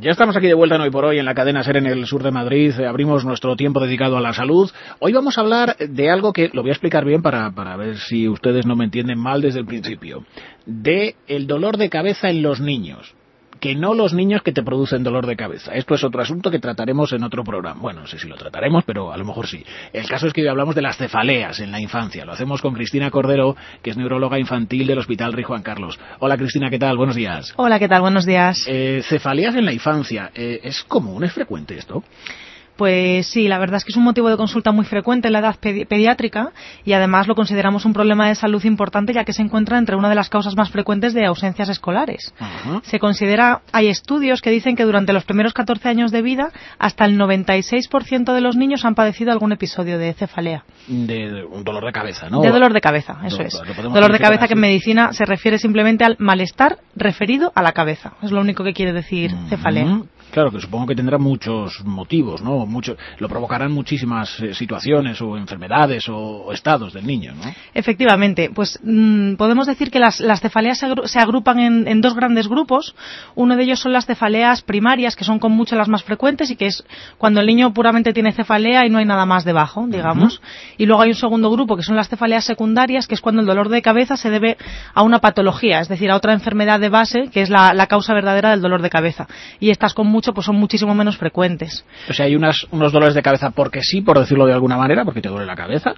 Ya estamos aquí de vuelta en Hoy por Hoy en la cadena SER en el sur de Madrid. Abrimos nuestro tiempo dedicado a la salud. Hoy vamos a hablar de algo que lo voy a explicar bien para ver si ustedes no me entienden mal desde el principio. De el dolor de cabeza en los niños. Que no los niños que te producen dolor de cabeza. Esto es otro asunto que trataremos en otro programa. Bueno, no sé si lo trataremos, pero a lo mejor sí. El caso es que hoy hablamos de las cefaleas en la infancia. Lo hacemos con Cristina Cordero, que es neuróloga infantil del Hospital Rey Juan Carlos. Hola Cristina, ¿qué tal? Buenos días. Hola, ¿qué tal? Buenos días. Cefaleas en la infancia. ¿Es común? ¿Es frecuente esto? Pues sí, la verdad es que es un motivo de consulta muy frecuente en la edad pediátrica y además lo consideramos un problema de salud importante ya que se encuentra entre una de las causas más frecuentes de ausencias escolares. Ajá. Se considera, hay estudios que dicen que durante los primeros 14 años de vida hasta el 96% de los niños han padecido algún episodio de cefalea. De un dolor de cabeza, ¿no? De dolor de cabeza, eso es. Dolor de cabeza que en medicina se refiere simplemente al malestar referido a la cabeza. Es lo único que quiere decir cefalea. Claro, que supongo que tendrá muchos motivos, ¿no? Lo provocarán muchísimas situaciones o enfermedades o estados del niño, ¿no? Efectivamente, pues podemos decir que las cefaleas se agrupan en dos grandes grupos. Uno de ellos son las cefaleas primarias, que son con mucho las más frecuentes y que es cuando el niño puramente tiene cefalea y no hay nada más debajo, digamos. Y luego hay un segundo grupo que son las cefaleas secundarias, que es cuando el dolor de cabeza se debe a una patología, es decir, a otra enfermedad de base, que es la causa verdadera del dolor de cabeza. Y estas pues son muchísimo menos frecuentes. O sea, hay unos dolores de cabeza porque sí, por decirlo de alguna manera, porque te duele la cabeza,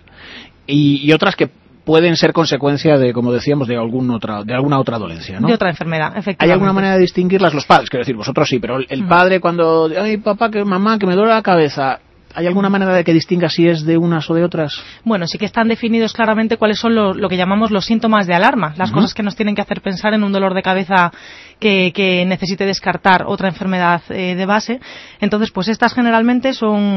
y otras que pueden ser consecuencia de, como decíamos, de alguna otra dolencia, ¿no? De otra enfermedad, efectivamente. ¿Hay alguna manera de distinguirlas los padres? Quiero decir, vosotros sí, pero el padre cuando, ay, papá, mamá, que me duele la cabeza, ¿hay alguna manera de que distinga si es de unas o de otras? Bueno, sí que están definidos claramente cuáles son lo que llamamos los síntomas de alarma, las cosas que nos tienen que hacer pensar en un dolor de cabeza que necesite descartar otra enfermedad de base. Entonces, pues estas generalmente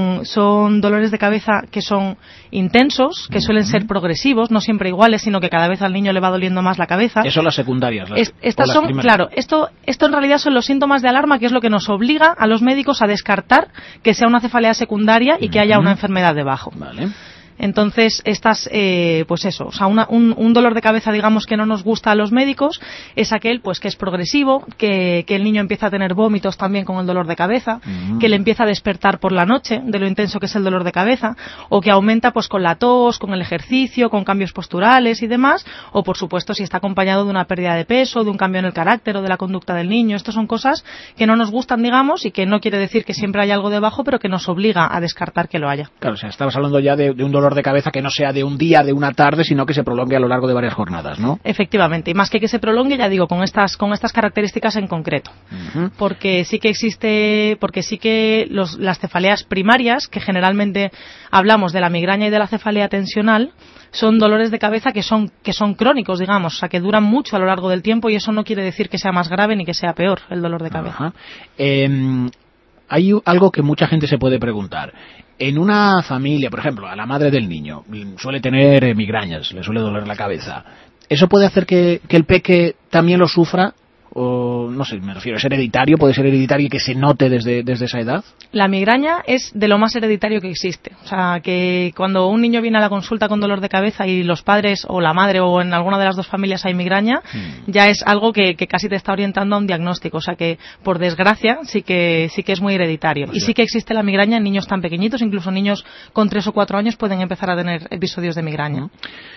son dolores de cabeza que son intensos, que suelen ser progresivos, no siempre iguales, sino que cada vez al niño le va doliendo más la cabeza. Eso son las secundarias. Estas son, claro, esto en realidad son los síntomas de alarma, que es lo que nos obliga a los médicos a descartar que sea una cefalea secundaria y que haya una enfermedad debajo. Vale. Entonces, pues eso, o sea, un dolor de cabeza, digamos, que no nos gusta a los médicos, es aquel, pues, que es progresivo, que el niño empieza a tener vómitos también con el dolor de cabeza, que le empieza a despertar por la noche, de lo intenso que es el dolor de cabeza, o que aumenta, pues, con la tos, con el ejercicio, con cambios posturales y demás, o, por supuesto, si está acompañado de una pérdida de peso, de un cambio en el carácter o de la conducta del niño. Estas son cosas que no nos gustan, digamos, y que no quiere decir que siempre haya algo debajo, pero que nos obliga a descartar que lo haya. Claro, o sea, estamos hablando ya de un dolor de cabeza que no sea de un día, de una tarde, sino que se prolongue a lo largo de varias jornadas, ¿no? Efectivamente, y más que se prolongue, ya digo, con estas características en concreto. Porque sí que las cefaleas primarias, que generalmente hablamos de la migraña y de la cefalea tensional, son dolores de cabeza que son crónicos, digamos, o sea, que duran mucho a lo largo del tiempo, y eso no quiere decir que sea más grave ni que sea peor el dolor de cabeza. Hay algo que mucha gente se puede preguntar. En una familia, por ejemplo, a la madre del niño suele tener migrañas, le suele doler la cabeza. ¿Eso puede hacer que el peque también lo sufra? O, no sé, me refiero, ¿es hereditario? ¿Puede ser hereditario y que se note desde esa edad? La migraña es de lo más hereditario que existe. O sea, que cuando un niño viene a la consulta con dolor de cabeza y los padres o la madre o en alguna de las dos familias hay migraña, ya es algo que casi te está orientando a un diagnóstico. O sea, que por desgracia sí que es muy hereditario. Y sí que existe la migraña en niños tan pequeñitos, incluso niños con 3 o 4 años pueden empezar a tener episodios de migraña.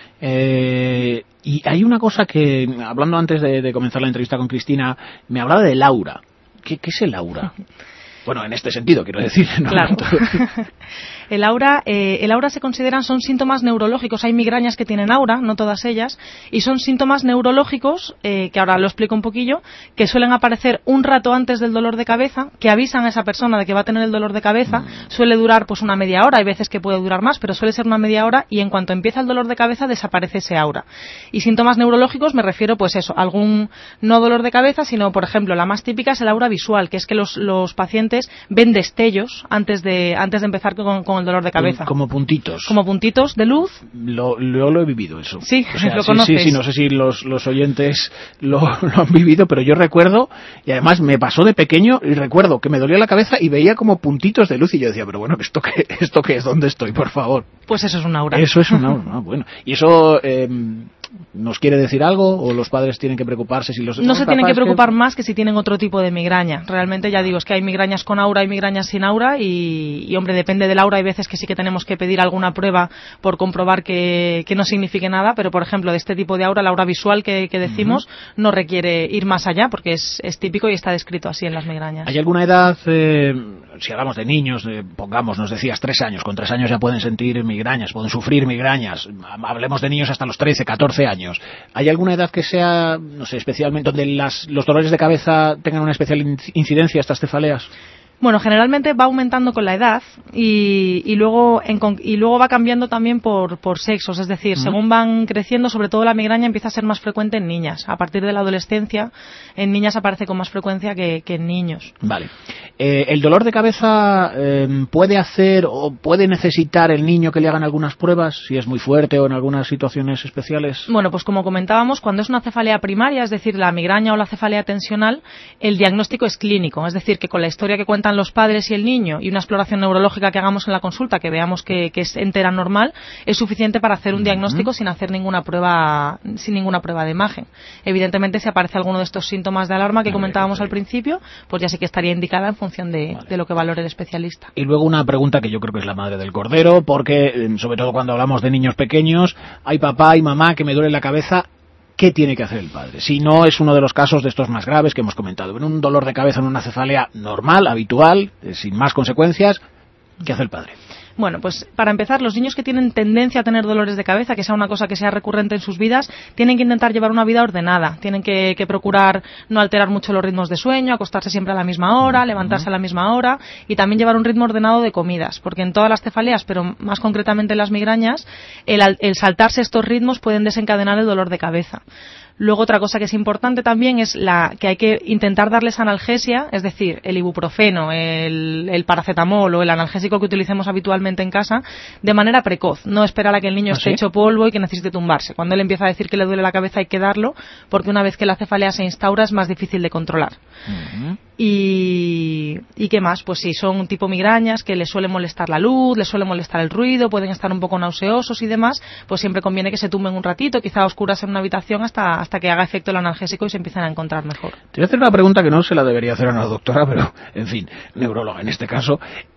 Y hay una cosa que, hablando antes de comenzar la entrevista con Cristina, me hablaba del aura. ¿Qué es el aura? Bueno, en este sentido, quiero decir. ¿No? Claro. El aura se consideran, son síntomas neurológicos. Hay migrañas que tienen aura, no todas ellas, y son síntomas neurológicos, que ahora lo explico un poquillo, que suelen aparecer un rato antes del dolor de cabeza, que avisan a esa persona de que va a tener el dolor de cabeza. Suele durar pues una media hora, hay veces que puede durar más, pero suele ser una media hora, y en cuanto empieza el dolor de cabeza desaparece ese aura. Y síntomas neurológicos me refiero, pues eso, algún no dolor de cabeza, sino, por ejemplo, la más típica es el aura visual, que es que los pacientes pacientes ven destellos antes de empezar con el dolor de cabeza. Como puntitos. Como puntitos de luz. Yo lo he vivido eso. Sí, o sea, lo conoces. Sí, no sé si los oyentes lo han vivido, pero yo recuerdo, y además me pasó de pequeño, y recuerdo que me dolía la cabeza y veía como puntitos de luz y yo decía, pero bueno, ¿esto qué es? ¿Dónde estoy, por favor? Pues eso es un aura. Eso es un aura, bueno. ¿Y eso nos quiere decir algo o los padres tienen que preocuparse? Si no se tienen que preocupar más que si tienen otro tipo de migraña. Realmente, ya digo, es que hay migrañas con aura y migrañas sin aura y hombre, depende del aura. Hay veces que sí que tenemos que pedir alguna prueba por comprobar que no signifique nada, pero por ejemplo, de este tipo de aura, la aura visual que decimos, no requiere ir más allá porque es típico y está descrito así en las migrañas. ¿Hay alguna edad, si hablamos de niños, pongamos, nos decías 3 años, con 3 años ya pueden sentir migrañas, pueden sufrir migrañas, hablemos de niños hasta los 13, 14 años. ¿Hay alguna edad que sea, no sé, especialmente donde los dolores de cabeza tengan una especial incidencia, estas cefaleas? Bueno, generalmente va aumentando con la edad y luego va cambiando también por sexos, es decir, según van creciendo, sobre todo la migraña empieza a ser más frecuente en niñas. A partir de la adolescencia, en niñas aparece con más frecuencia que en niños. Vale. ¿El dolor de cabeza puede hacer o puede necesitar el niño que le hagan algunas pruebas, si es muy fuerte o en algunas situaciones especiales? Bueno, pues como comentábamos, cuando es una cefalea primaria, es decir, la migraña o la cefalea tensional, el diagnóstico es clínico, es decir, que con la historia que cuentan los padres y el niño y una exploración neurológica que hagamos en la consulta, que veamos que es entera normal, es suficiente para hacer un diagnóstico sin hacer ninguna prueba de imagen. Evidentemente, si aparece alguno de estos síntomas de alarma que comentábamos al principio, pues ya sí que estaría indicada en función de lo que valore el especialista. Y luego una pregunta que yo creo que es la madre del cordero, porque sobre todo cuando hablamos de niños pequeños, hay papá y mamá que me duele la cabeza. ¿Qué tiene que hacer el padre? Si no es uno de los casos de estos más graves que hemos comentado, en un dolor de cabeza, en una cefalea normal, habitual, sin más consecuencias, ¿qué hace el padre? Bueno, pues para empezar, los niños que tienen tendencia a tener dolores de cabeza, que sea una cosa que sea recurrente en sus vidas, tienen que intentar llevar una vida ordenada. Tienen que procurar no alterar mucho los ritmos de sueño, acostarse siempre a la misma hora, levantarse a la misma hora y también llevar un ritmo ordenado de comidas, porque en todas las cefaleas, pero más concretamente en las migrañas, el saltarse estos ritmos pueden desencadenar el dolor de cabeza. Luego otra cosa que es importante también es que hay que intentar darles analgesia, es decir, el ibuprofeno, el paracetamol o el analgésico que utilicemos habitualmente en casa, de manera precoz. No esperar a que el niño esté hecho polvo y que necesite tumbarse. Cuando él empieza a decir que le duele la cabeza hay que darlo, porque una vez que la cefalea se instaura es más difícil de controlar. ¿Y qué más? Pues si son tipo migrañas, que les suele molestar la luz, les suele molestar el ruido, pueden estar un poco nauseosos y demás, pues siempre conviene que se tumben un ratito, quizá a oscuras en una habitación hasta que haga efecto el analgésico y se empiecen a encontrar mejor. Te voy a hacer una pregunta que no se la debería hacer a una doctora, pero, en fin, neuróloga en este caso.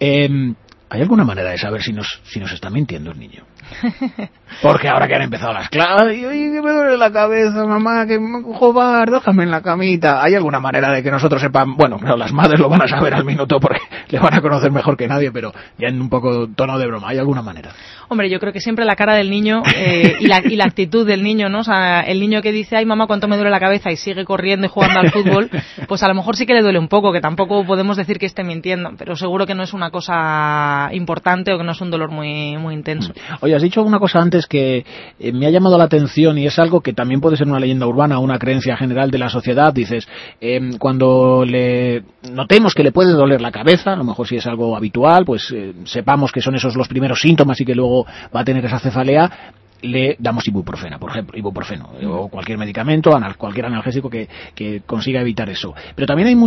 ¿Hay alguna manera de saber si nos está mintiendo el niño? Porque ahora que han empezado las clases, oye, que me duele la cabeza, mamá, que joder, déjame en la camita. ¿Hay alguna manera de que nosotros sepan? Bueno, claro, las madres lo van a saber al minuto porque le van a conocer mejor que nadie, pero ya en un poco tono de broma, ¿hay alguna manera? Hombre, yo creo que siempre la cara del niño y la actitud del niño, ¿no? O sea, el niño que dice, ay mamá, cuánto me duele la cabeza y sigue corriendo y jugando al fútbol, pues a lo mejor sí que le duele un poco, que tampoco podemos decir que esté mintiendo, pero seguro que no es una cosa importante o que no es un dolor muy, muy intenso. Oye, has dicho una cosa antes que me ha llamado la atención y es algo que también puede ser una leyenda urbana o una creencia general de la sociedad. Dices, cuando le notemos que le puede doler la cabeza, a lo mejor si es algo habitual, pues sepamos que son esos los primeros síntomas y que luego va a tener esa cefalea, le damos ibuprofeno, por ejemplo, o cualquier medicamento, cualquier analgésico que consiga evitar eso. Pero también hay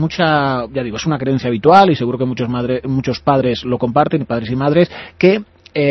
ya digo, es una creencia habitual y seguro que muchos padres lo comparten, padres y madres, que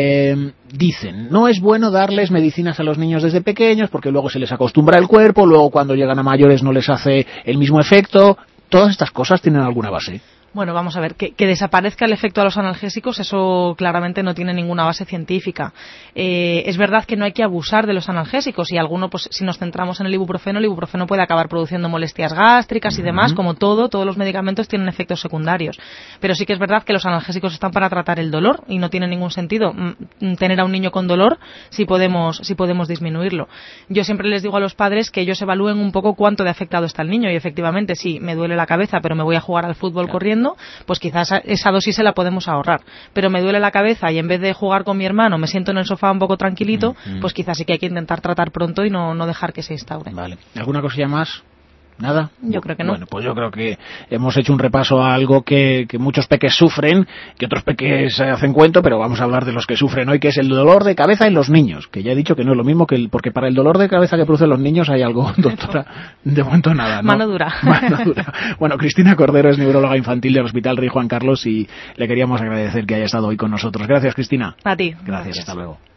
dicen, no es bueno darles medicinas a los niños desde pequeños porque luego se les acostumbra el cuerpo, luego cuando llegan a mayores no les hace el mismo efecto. ¿Todas estas cosas tienen alguna base? Bueno, vamos a ver, que desaparezca el efecto de los analgésicos, eso claramente no tiene ninguna base científica. Es verdad que no hay que abusar de los analgésicos y pues si nos centramos en el ibuprofeno puede acabar produciendo molestias gástricas y demás, como todos los medicamentos tienen efectos secundarios. Pero sí que es verdad que los analgésicos están para tratar el dolor y no tiene ningún sentido tener a un niño con dolor si podemos disminuirlo. Yo siempre les digo a los padres que ellos evalúen un poco cuánto de afectado está el niño y efectivamente sí, me duele la cabeza pero me voy a jugar al fútbol corriendo, pues quizás esa dosis se la podemos ahorrar. Pero me duele la cabeza y en vez de jugar con mi hermano me siento en el sofá un poco tranquilito, pues quizás sí que hay que intentar tratar pronto y no dejar que se instaure. Vale. ¿Alguna cosilla más? ¿Nada? Yo creo que no. Bueno, pues yo creo que hemos hecho un repaso a algo que muchos peques sufren, que otros peques hacen cuento, pero vamos a hablar de los que sufren hoy, que es el dolor de cabeza en los niños, que ya he dicho que no es lo mismo porque para el dolor de cabeza que producen los niños hay algo, doctora, de momento nada, ¿no? Mano dura. Mano dura. Bueno, Cristina Cordero es neuróloga infantil del Hospital Rey Juan Carlos y le queríamos agradecer que haya estado hoy con nosotros. Gracias, Cristina. A ti. Gracias. Hasta luego.